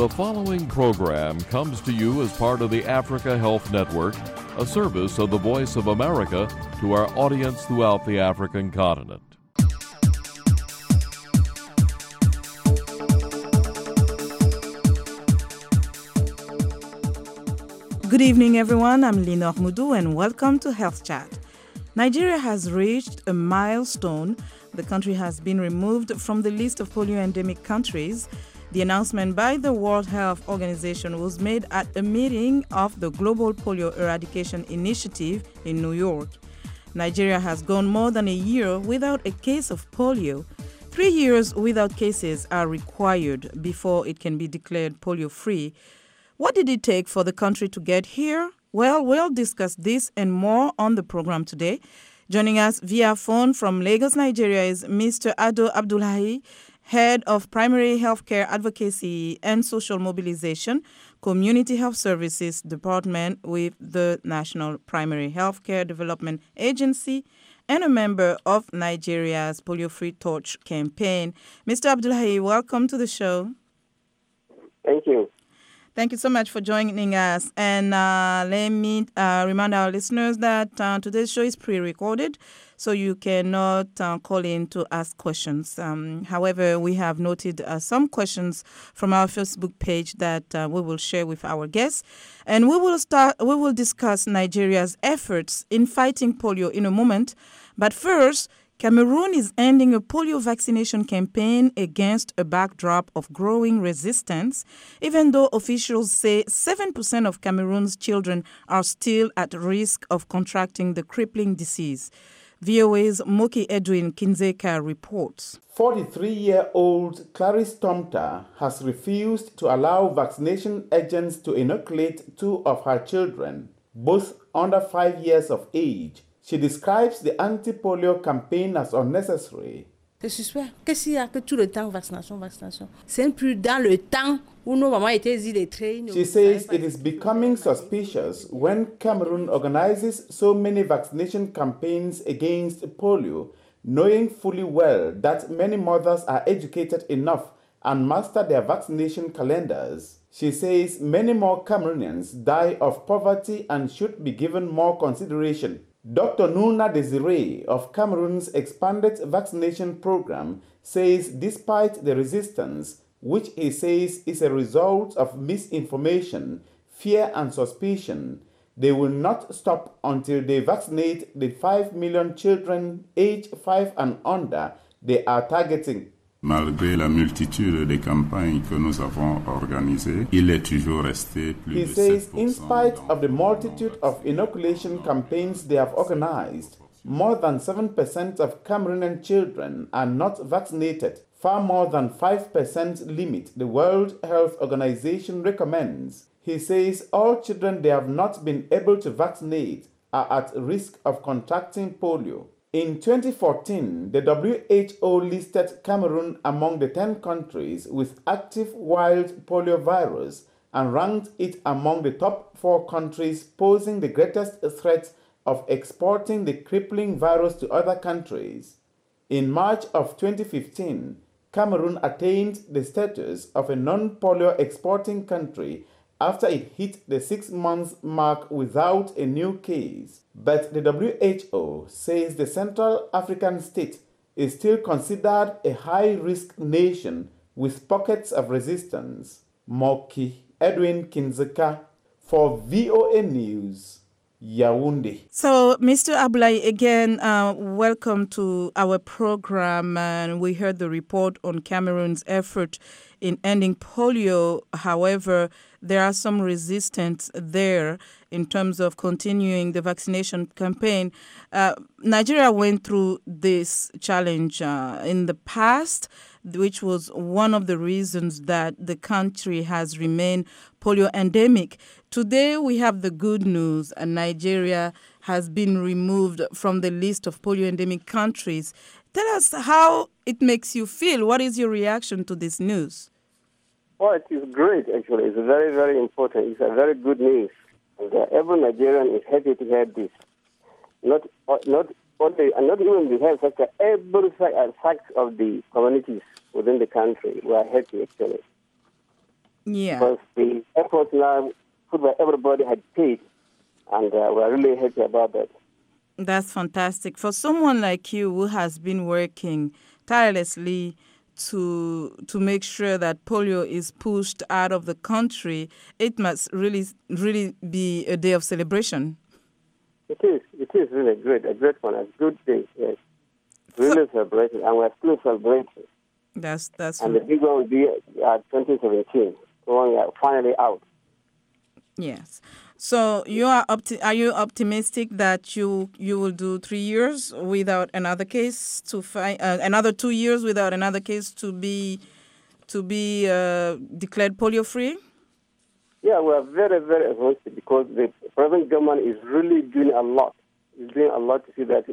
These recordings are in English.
The following program comes to you as part of the Africa Health Network, a service of the Voice of America to our audience throughout the African continent. Good evening, everyone. I'm Lenore Mudu, and welcome to Health Chat. Nigeria has reached a milestone. The country has been removed from the list of polio-endemic countries. The announcement by the World Health Organization was made at a meeting of the Global Polio Eradication Initiative in New York. Nigeria has gone more than a year without a case of polio. 3 years without cases are required before it can be declared polio-free. What did it take for the country to get here? Well, we'll discuss this and more on the program today. Joining us via phone from Lagos, Nigeria is Mr. Ado Abdullahi, Head of Primary Healthcare Advocacy and Social Mobilization, Community Health Services Department with the National Primary Healthcare Development Agency, and a member of Nigeria's Polio Free Torch campaign. Mr. Abdullahi, welcome to the show. Thank you. Thank you so much for joining us. And let me remind our listeners that today's show is pre-recorded, so you cannot call in to ask questions. However, we have noted some questions from our Facebook page that we will share with our guests. And we will discuss Nigeria's efforts in fighting polio in a moment. But first, Cameroon is ending a polio vaccination campaign against a backdrop of growing resistance, even though officials say 7% of Cameroon's children are still at risk of contracting the crippling disease. VOA's Moki Edwin Kinzeka reports. 43-year-old Clarice Tomta has refused to allow vaccination agents to inoculate 2 of her children, both under 5 years of age. She describes the anti-polio campaign as unnecessary. Je suspecte que s'il y a que tout le temps vaccination. C'est plus dans le temps où nos mamans étaient illettrées. She says it is becoming suspicious when Cameroon organizes so many vaccination campaigns against polio, knowing fully well that many mothers are educated enough and master their vaccination calendars. She says many more Cameroonians die of poverty and should be given more consideration. Dr. Nuna Desiree of Cameroon's expanded vaccination program says despite the resistance, which he says is a result of misinformation, fear and suspicion, they will not stop until they vaccinate the 5 million children aged 5 and under they are targeting. Malgré la multitude de campagnes que nous avons organisées, il est toujours resté plus He de 7%. says in spite of the multitude of inoculation campaigns they have organized, more than 7% of Cameroonian children are not vaccinated, far more than 5% limit the World Health Organization recommends. He says all children they have not been able to vaccinate are at risk of contracting polio. In 2014, the WHO listed Cameroon among the 10 countries with active wild poliovirus and ranked it among the top 4 countries posing the greatest threat of exporting the crippling virus to other countries. In March of 2015, Cameroon attained the status of a non-polio exporting country after it hit the 6-month mark without a new case. But the WHO says the Central African state is still considered a high-risk nation with pockets of resistance. Moki Edwin Kinzeka for VOA News, Yaoundé. So, Mr. Abdullahi, again, welcome to our program. And we heard the report on Cameroon's effort in ending polio. However, there are some resistance there in terms of continuing the vaccination campaign. Nigeria went through this challenge in the past, which was one of the reasons that the country has remained polio endemic. Today, we have the good news, and Nigeria has been removed from the list of polio endemic countries. Tell us how it makes you feel. What is your reaction to this news? Well, it is great, actually. It's very, very important. It's a very good news. And every Nigerian is happy to hear this. Not even to hear such every fact of the communities within the country. We are happy, actually. Yeah. Because the efforts now put by everybody had paid, and we're really happy about that. That's fantastic. For someone like you who has been working tirelessly to make sure that polio is pushed out of the country, it must really be a day of celebration. It is really great, a great one, a good day, yes. Really celebrating, and we're still celebrating. That's And the big one will be 2017, when we are finally out. Yes. So are you optimistic that you will do 3 years without another case to find another 2 years without another case to be declared polio free? Yeah, we are very, very optimistic because the present government is really doing a lot. It's doing a lot to see that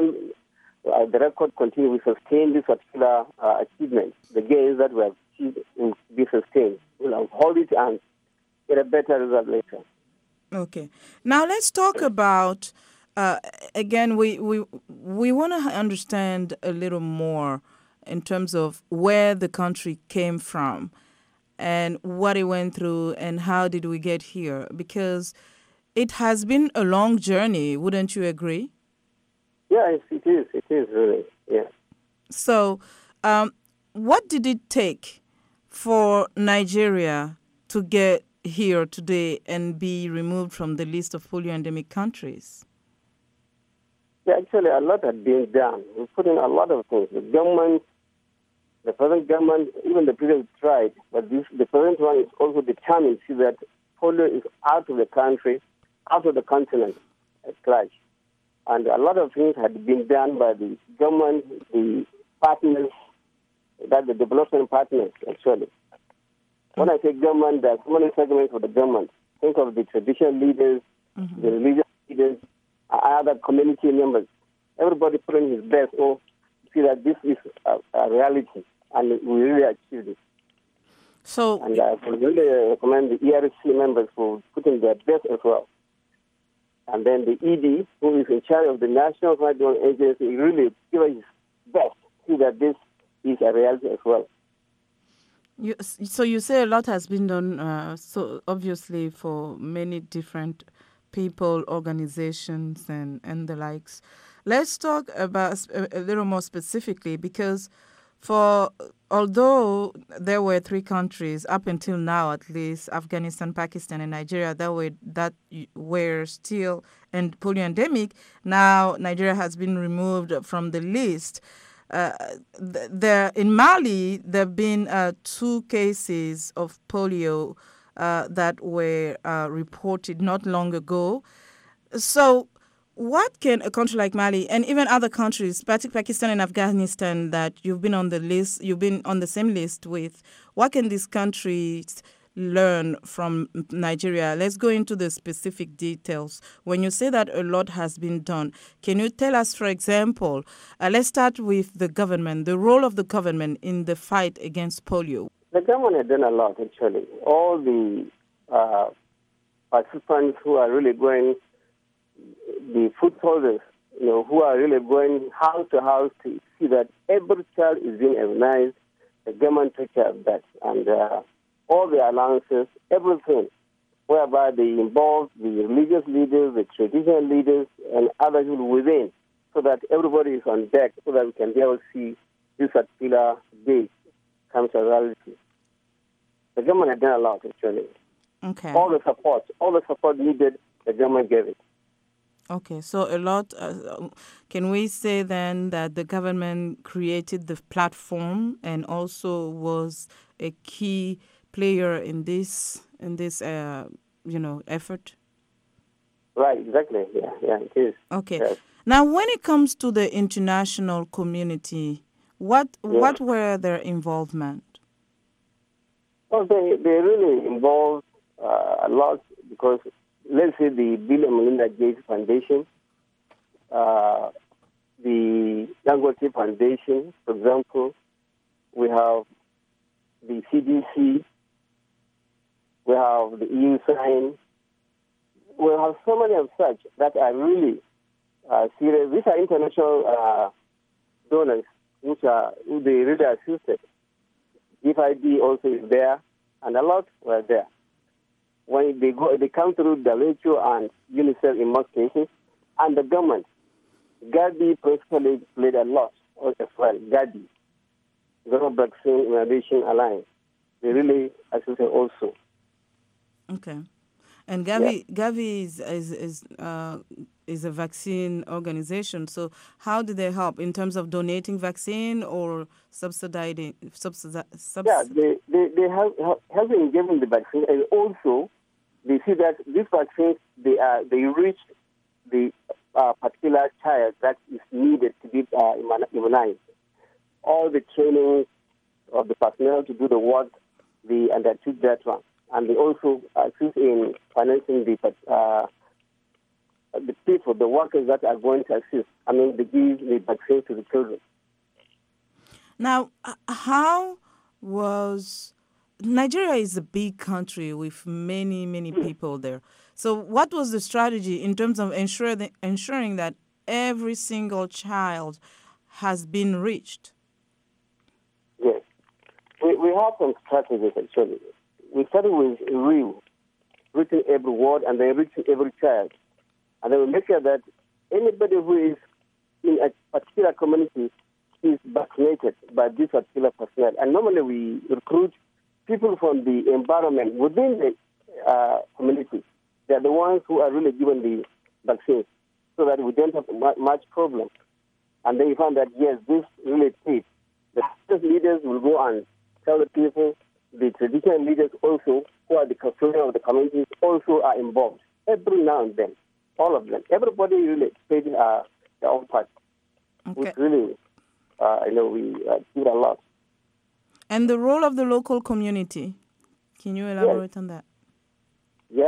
the record continues. We sustain this particular achievement. The gains that we have achieved will be sustained. We'll hold it and get a better result later. Okay. Now let's talk about again. We want to understand a little more in terms of where the country came from and what it went through and how did we get here, because it has been a long journey. Wouldn't you agree? Yes, it is. It is really. Yeah. So, what did it take for Nigeria to get here today and be removed from the list of polio endemic countries? Yeah, actually, a lot had been done. We put in a lot of things. The government, the present government, even the previous tried, but the present one is also determined to see that polio is out of the country, out of the continent at large. And a lot of things had been done by the government, the partners, that the development partners, actually. When I say government, there are so many segments of the government. Think of the traditional leaders, the religious leaders, other community members. Everybody putting his best to see that this is a reality, and we really achieved it. So, and I would really recommend the ERC members for putting their best as well. And then the ED, who is in charge of the National Hydrology Agency, really give his best to see that this is a reality as well. So you say a lot has been done, so obviously for many different people, organizations, and the likes. Let's talk about a little more specifically, because although there were 3 countries up until now, at least Afghanistan, Pakistan, and Nigeria, that were still polio endemic, now Nigeria has been removed from the list. In Mali, there have been 2 cases of polio that were reported not long ago. So what can a country like Mali and even other countries, Pakistan and Afghanistan, that you've been on the same list with, what can these countries learn from Nigeria? Let's go into the specific details. When you say that a lot has been done, can you tell us, for example, let's start with the government, the role of the government in the fight against polio? The government has done a lot, actually. All the participants who are really going, the foot holders, who are really going house to house to see that every child is being immunized, the government takes care of that. And all the allowances, everything, whereby they involve the religious leaders, the traditional leaders, and others within, so that everybody is on deck, so that we can be able to see this particular day come to reality. The government has done a lot, actually. Okay. All the support needed, the government gave it. Okay, so a lot. Can we say then that the government created the platform and also was a key player in this effort? Right, exactly. Yeah, it is. Okay. Yes. Now, when it comes to the international community, what were their involvement? Well, they really involved a lot, because let's say the Bill and Melinda Gates Foundation, the Dangote Foundation, for example, we have the CDC, we have the EU sign, we have so many of such that are really serious. These are international donors who they really assisted. DFID also is there, and a lot were there. When they come through WHO and UNICEF in most cases, and the government, Gavi principally played a lot as well. Gavi, Global Vaccine Innovation Alliance, they really assisted also. Okay, and Gavi is a vaccine organization. So how do they help in terms of donating vaccine or subsidizing? Yeah, they help in giving the vaccine, and also they see that these vaccines they reach the particular child that is needed to be immunized. All the training of the personnel to do the work, they undertook that one. And they also assist in financing the people, the workers that are going to assist. They give the vaccine to the children. Now, how was... Nigeria is a big country with many people there. So what was the strategy in terms of ensuring that every single child has been reached? Yes. We have some strategies, actually. We started with reaching every ward and then reaching every child. And then we make sure that anybody who is in a particular community is vaccinated by this particular personnel. And normally we recruit people from the environment within the community. They are the ones who are really given the vaccines so that we don't have much problem. And then we found that, yes, this really fits. The leaders will go and tell the people. The traditional leaders also, who are the custodians of the communities, also are involved. Every now and then, all of them. Everybody really played their own part. Okay. Which really, we did a lot. And the role of the local community, can you elaborate on that? Yeah.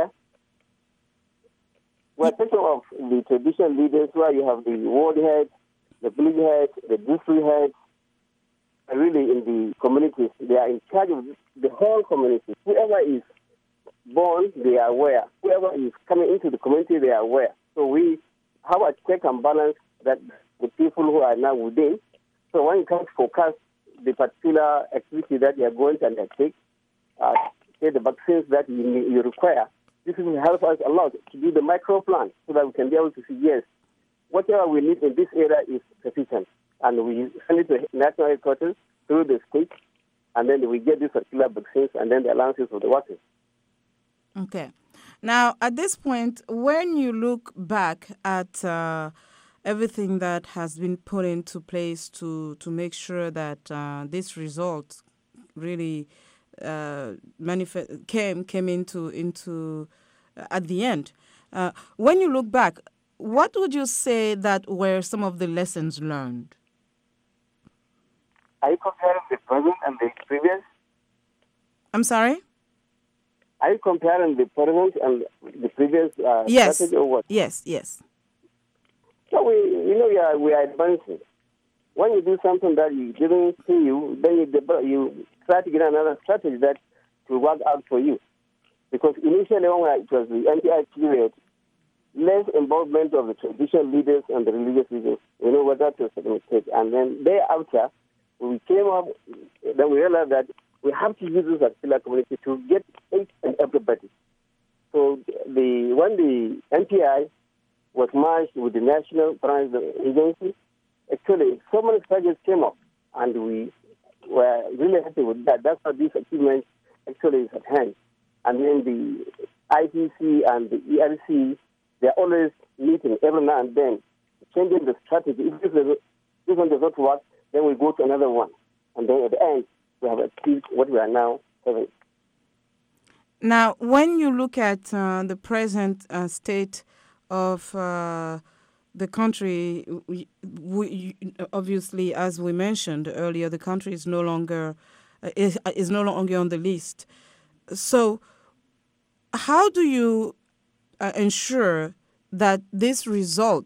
We're talking of the traditional leaders where you have the ward head, the village head, the district head, really in the communities. They are in charge of the whole community. Whoever is born, they are aware. Whoever is coming into the community, they are aware. So we have a check and balance that the people who are now within. So when it comes to forecast the particular activity that you are going to undertake, say the vaccines that you require, this will help us a lot to do the micro plan so that we can be able to see, yes, whatever we need in this area is sufficient. And we send it to national headquarters through the state, and then we get these particular vaccines and then the allowances for the workers. Okay. Now, at this point, when you look back at everything that has been put into place to make sure that this result really came into at the end, when you look back, what would you say that were some of the lessons learned? Are you comparing the present and the previous? I'm sorry? Are you comparing the present and the previous strategy or what? Yes. So we are advancing. When you do something that you didn't see then you try to get another strategy that will work out for you. Because initially when it was the NPI period, less involvement of the traditional leaders and the religious leaders, what that was a mistake. And then thereafter, we came up, then we realized that we have to use this particular community to get each and everybody. So when the NPI was merged with the National Prize Agency, actually so many strategies came up, and we were really happy with that. That's how this achievement actually is at hand. And then the IPC and the ERC, they're always meeting every now and then, changing the strategy. If this one does not work, then we go to another one. And then at the end, we have achieved what we are now having. Now, when you look at the present state of the country, we obviously, as we mentioned earlier, the country is no longer on the list. So, how do you ensure that this result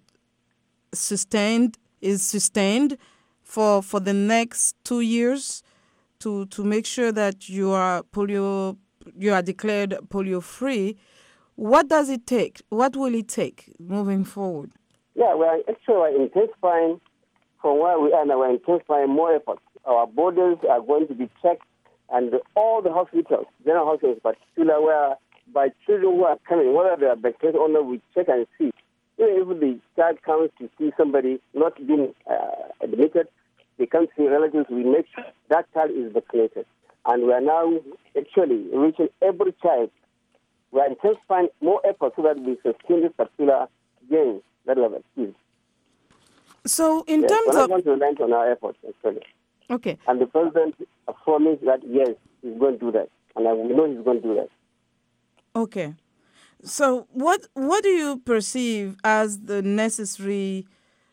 is sustained for the next 2 years to make sure that you are declared polio free? What does it take? What will it take moving forward? Yeah, we are actually intensifying from where we are now. We're intensifying more efforts. Our borders are going to be checked and all the hospitals, general hospitals in particular, where by children who are coming, whether they are vaccinated or not, we check and see. Even if the child comes to see somebody not being admitted, they come to see relatives, we make sure that child is vaccinated. And we are now actually reaching every child. We are intensifying more efforts so that we sustain this particular gain that we have achieved. So in terms we're not of... going to relent on our efforts, actually. Okay. And the president promised that, yes, he's going to do that. And we know he's going to do that. Okay. So what do you perceive as the necessary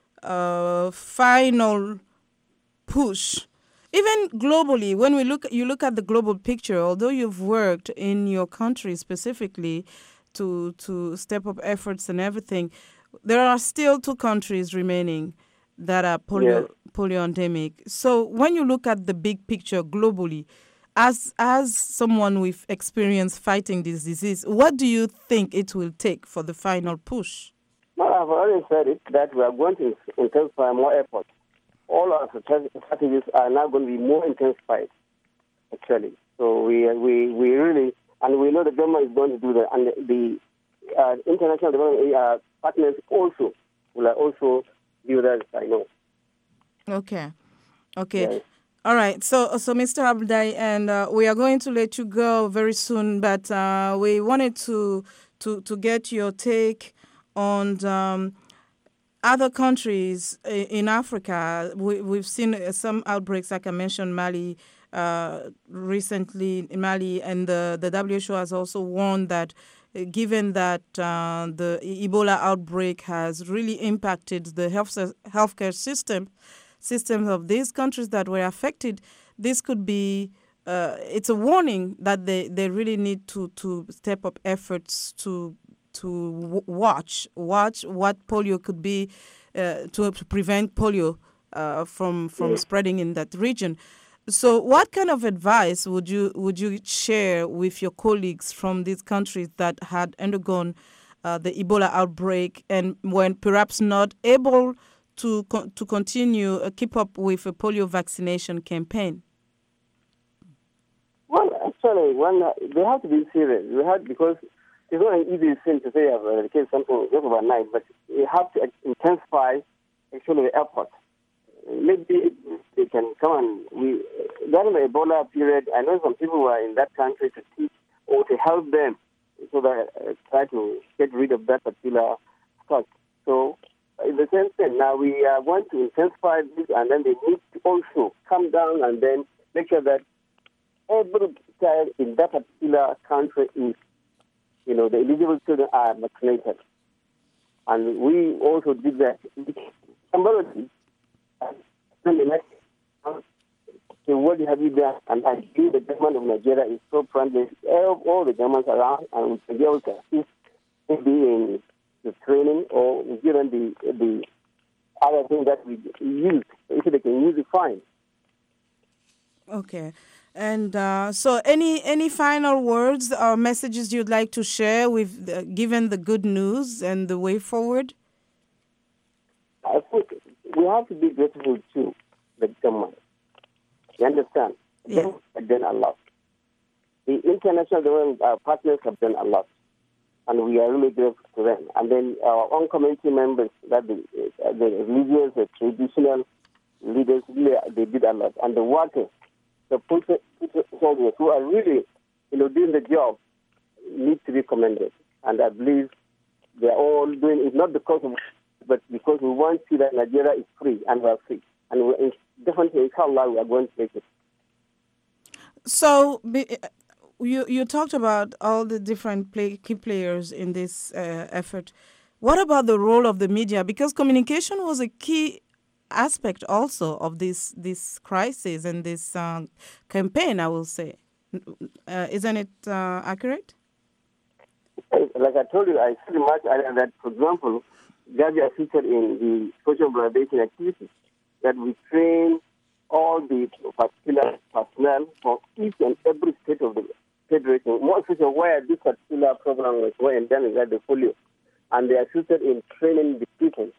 final push? Even globally, when you look at the global picture, although you've worked in your country specifically to step up efforts and everything, there are still 2 countries remaining that are polio endemic. So when you look at the big picture globally, as someone with experience fighting this disease, what do you think it will take for the final push? Well, I've already said it, that we are going to intensify more efforts. All our strategies are now going to be more intensified, actually. So we really, and we know the government is going to do that, and the international development partners also will also do that, I know. Okay. Yes. All right. So Mr. Abdai, and we are going to let you go very soon, but we wanted to get your take on other countries in Africa. We've seen some outbreaks, like I mentioned, Mali recently in Mali, and the WHO has also warned that given that the Ebola outbreak has really impacted the healthcare systems of these countries that were affected, this could be it's a warning that they really need to step up efforts to watch what polio could be to prevent polio from spreading in that region. So what kind of advice would you share with your colleagues from these countries that had undergone the Ebola outbreak and were perhaps not able to continue keep up with a polio vaccination campaign? Well, actually, they have to be serious. Because it's not an easy thing to say I've eradicated something just overnight, but you have to intensify actually the effort. Maybe they can come and during the Ebola period, I know some people were in that country to teach or to help them so that try to get rid of that particular stock. So in the same thing, now we are going to intensify this, and then they need to also come down and then make sure that every child in that particular country is, the eligible children are vaccinated. And we also did that. Somebody, what have you done? And I believe the government of Nigeria is so friendly. All the governments around, and we can be able to assist maybe in the training or given the other thing that we use. If they can use it, fine. Okay. And so any final words or messages you'd like to share with given the good news and the way forward? I think we have to be grateful to the government. You understand? The government have done a lot. The international development partners have done a lot. And we are really grateful to them. And then our own community members, that the religious, the traditional leaders, they did a lot. And the workers, the soldiers who are really, doing the job, need to be commended. And I believe they are all doing it not because of, but because we want to see that Nigeria is free and we are free. And definitely, inshallah, we are going to make it. So you talked about all the different key players in this effort. What about the role of the media? Because communication was a key aspect also of this crisis and this campaign, I will say. Isn't it accurate? Like I told you, I pretty much added that, for example, Gavi assisted in the social mobilization activities, that we train all the particular personnel from each and every state of the federation, more especially where this particular program was endemic, like the polio, and they assisted in training the people.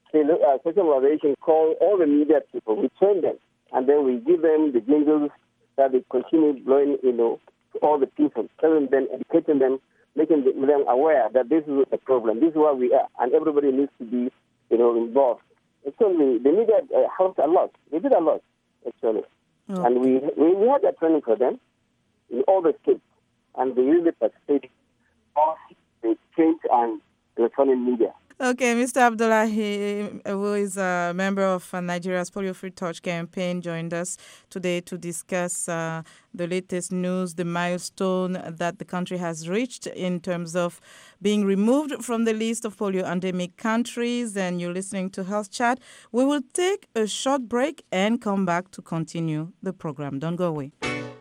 Social mobilization call all the media people, we train them, and then we give them the jingles that we continue blowing, to all the people, telling them, educating them, making them aware that this is the problem, this is where we are, and everybody needs to be, involved. Actually, the media helped a lot. They did a lot, actually. Oh. And we had that training for them in all the states, and they really participated in the print and electronic media. Okay, Mr. Abdullahi, who is a member of Nigeria's Polio Free Touch campaign, joined us today to discuss the latest news, the milestone that the country has reached in terms of being removed from the list of polio endemic countries. And you're listening to Health Chat. We will take a short break and come back to continue the program. Don't go away.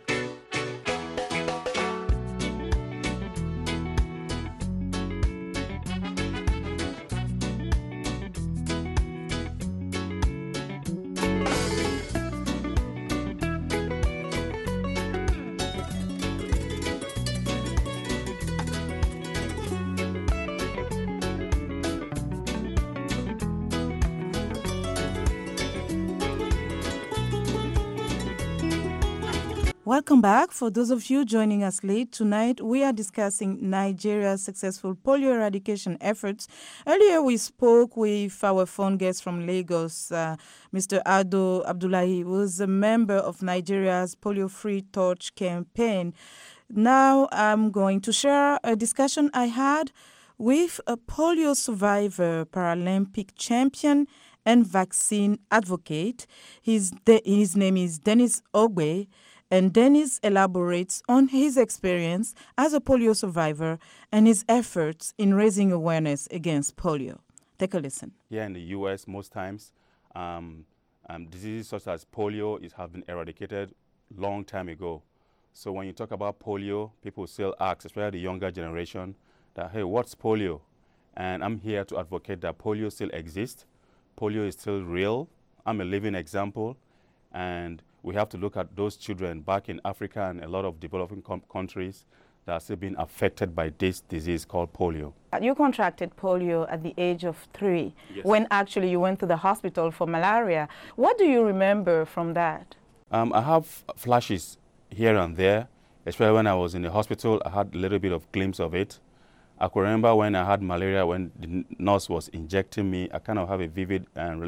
Welcome back. For those of you joining us late, tonight we are discussing Nigeria's successful polio eradication efforts. Earlier we spoke with our phone guest from Lagos, Mr. Ado Abdullahi, who is a member of Nigeria's Polio Free Touch campaign. Now I'm going to share a discussion I had with a polio survivor, Paralympic champion, and vaccine advocate. His name is Dennis Ogbe. And Dennis elaborates on his experience as a polio survivor and his efforts in raising awareness against polio. Take a listen. Here in the U.S., most times, diseases such as polio have been eradicated long time ago. So when you talk about polio, people still ask, especially the younger generation, that, hey, what's polio? And I'm here to advocate that polio still exists. Polio is still real. I'm a living example. And we have to look at those children back in Africa and a lot of developing countries that are still being affected by this disease called polio. You contracted polio at the age of 3, yes, when actually you went to the hospital for malaria. What do you remember from that? I have flashes here and there, especially when I was in the hospital. I had a little bit of glimpse of it. I could remember when I had malaria, when the nurse was injecting me. I kind of have a vivid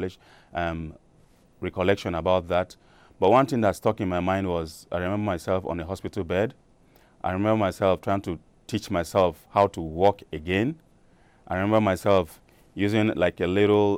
recollection about that. But one thing that stuck in my mind was I remember myself on a hospital bed. I remember myself trying to teach myself how to walk again. I remember myself using like a little,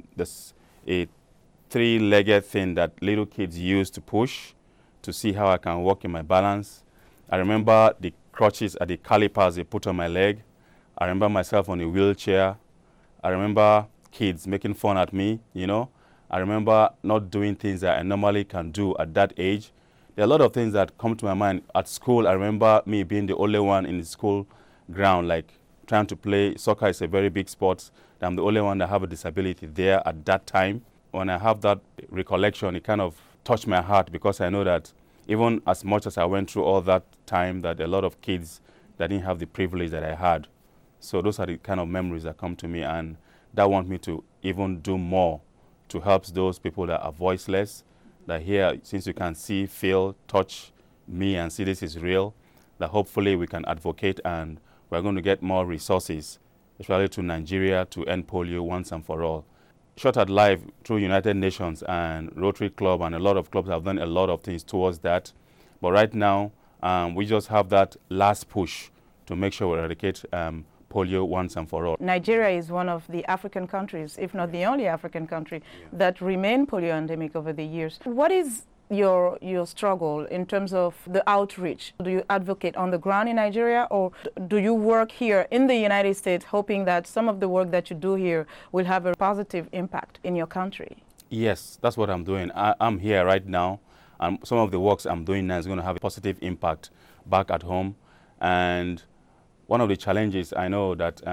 a 3-legged thing that little kids use to push to see how I can walk in my balance. I remember the crutches and the calipers they put on my leg. I remember myself on a wheelchair. I remember kids making fun at me, I remember not doing things that I normally can do at that age. There are a lot of things that come to my mind. At school, I remember me being the only one in the school ground, like trying to play. Soccer is a very big sport. I'm the only one that have a disability there at that time. When I have that recollection, it kind of touched my heart because I know that even as much as I went through all that time, that a lot of kids that didn't have the privilege that I had. So those are the kind of memories that come to me, and that want me to even do more to help those people that are voiceless, that here, since you can see, feel, touch me and see this is real, that hopefully we can advocate and we're going to get more resources, especially to Nigeria, to end polio once and for all. Shot at Life through United Nations and Rotary Club and a lot of clubs have done a lot of things towards that. But right now, we just have that last push to make sure we eradicate polio once and for all. Nigeria is one of the African countries, if not the only African country, that remain polio endemic over the years. What is your struggle in terms of the outreach? Do you advocate on the ground in Nigeria, or do you work here in the United States hoping that some of the work that you do here will have a positive impact in your country? Yes, that's what I'm doing. I'm here right now, and some of the works I'm doing now is going to have a positive impact back at home. And one of the challenges I know that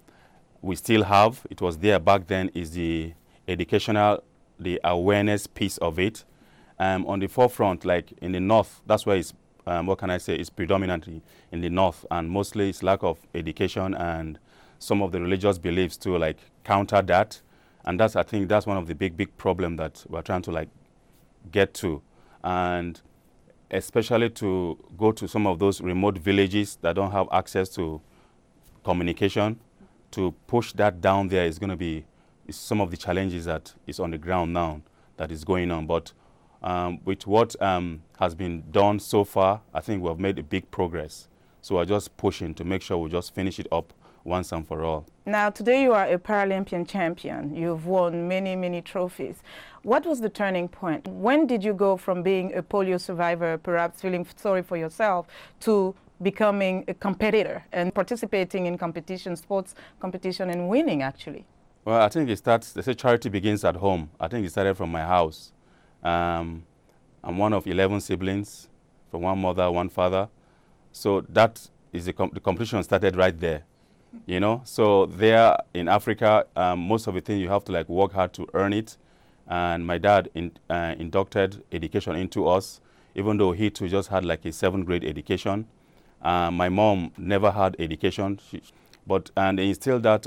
we still have, it was there back then, is the educational, the awareness piece of it. On the forefront, like in the north, that's where it's, it's predominantly in the north, and mostly it's lack of education and some of the religious beliefs to like counter that. And I think that's one of the big problem that we're trying to like get to. And especially to go to some of those remote villages that don't have access to communication. To push that down there is going to be some of the challenges that is on the ground now that is going on. But with what has been done so far, I think we have made a big progress. So we're just pushing to make sure we just finish it up once and for all. Now, today you are a Paralympian champion. You've won many, many trophies. What was the turning point? When did you go from being a polio survivor, perhaps feeling sorry for yourself, to becoming a competitor and participating in competition, sports competition, and winning, actually? Well, I think it starts, they say charity begins at home. I think it started from my house. I'm one of 11 siblings, from one mother, one father. So that is the competition started right there, you know. So there in Africa, most of the things you have to like work hard to earn it. And my dad inducted education into us, even though he too just had like a 7th grade education. My mom never had education, and they instilled that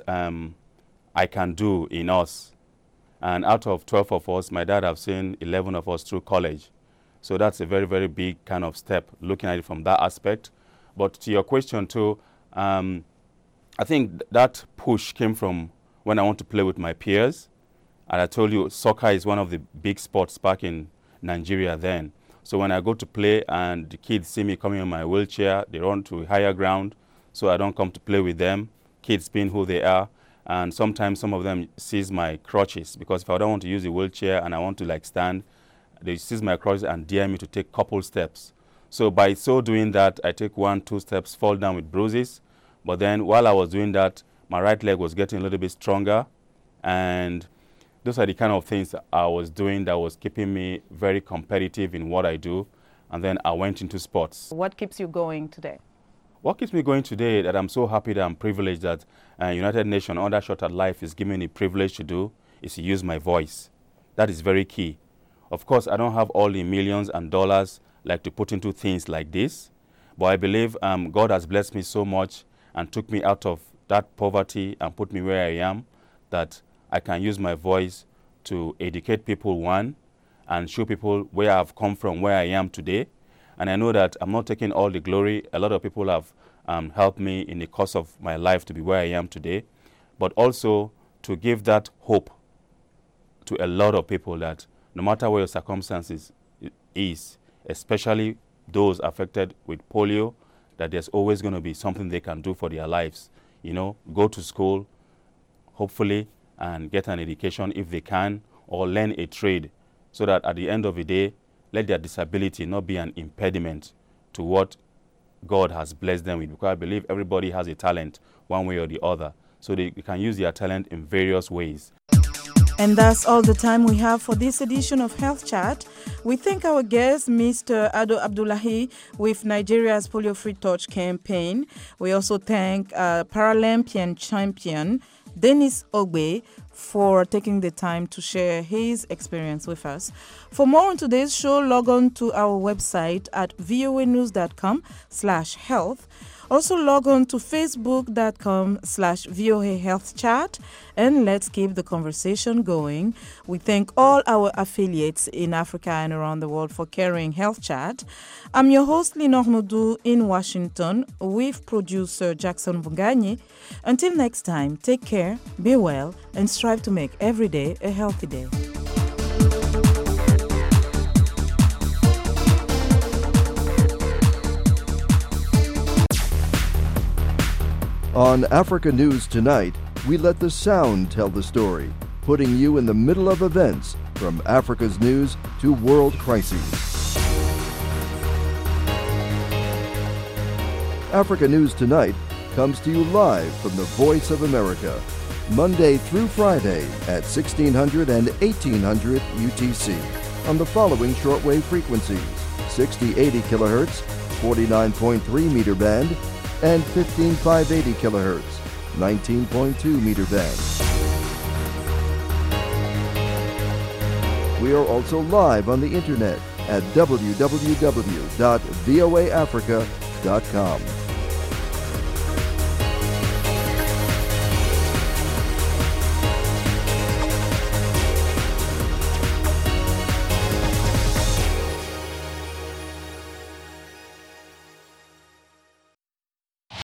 I can do in us. And out of 12 of us, my dad have seen 11 of us through college. So that's a very, very big kind of step, looking at it from that aspect. But to your question too, I think that push came from when I want to play with my peers. And I told you, soccer is one of the big sports back in Nigeria then. So when I go to play and the kids see me coming in my wheelchair, they run to higher ground, so I don't come to play with them, kids being who they are. And sometimes some of them seize my crutches, because if I don't want to use a wheelchair and I want to like stand, they seize my crutches and dare me to take couple steps. So by so doing that, I take 1, 2 steps, fall down with bruises. But then while I was doing that, my right leg was getting a little bit stronger. And those are the kind of things I was doing that was keeping me very competitive in what I do. And then I went into sports. What keeps you going today? What keeps me going today, that I'm so happy that I'm privileged that United Nations Under Shot at Life is giving me the privilege to do, is to use my voice. That is very key. Of course, I don't have all the millions and dollars like to put into things like this, but I believe God has blessed me so much and took me out of that poverty and put me where I am, that I can use my voice to educate people, one, and show people where I've come from, where I am today. And I know that I'm not taking all the glory. A lot of people have helped me in the course of my life to be where I am today, but also to give that hope to a lot of people that no matter what your circumstances is, especially those affected with polio, that there's always going to be something they can do for their lives. You know, go to school, hopefully, and get an education if they can, or learn a trade, so that at the end of the day, let their disability not be an impediment to what God has blessed them with. Because I believe everybody has a talent one way or the other. So they can use their talent in various ways. And that's all the time we have for this edition of Health Chat. We thank our guest, Mr. Ado Abdullahi, with Nigeria's Polio Free Touch campaign. We also thank Paralympian champion Dennis Ogbe for taking the time to share his experience with us. For more on today's show, log on to our website at voanews.com/health. Also log on to facebook.com/VOA Health Chat, and let's keep the conversation going. We thank all our affiliates in Africa and around the world for carrying Health Chat. I'm your host, Linor Moudou, in Washington, with producer Jackson Vungani. Until next time, take care, be well, and strive to make every day a healthy day. On Africa News Tonight, we let the sound tell the story, putting you in the middle of events from Africa's news to world crises. Africa News Tonight comes to you live from the Voice of America, Monday through Friday at 1600 and 1800 UTC on the following shortwave frequencies: 6080 kHz, 49.3 meter band, and 15580 kHz, 19.2 meter band. We are also live on the internet at www.voaafrica.com.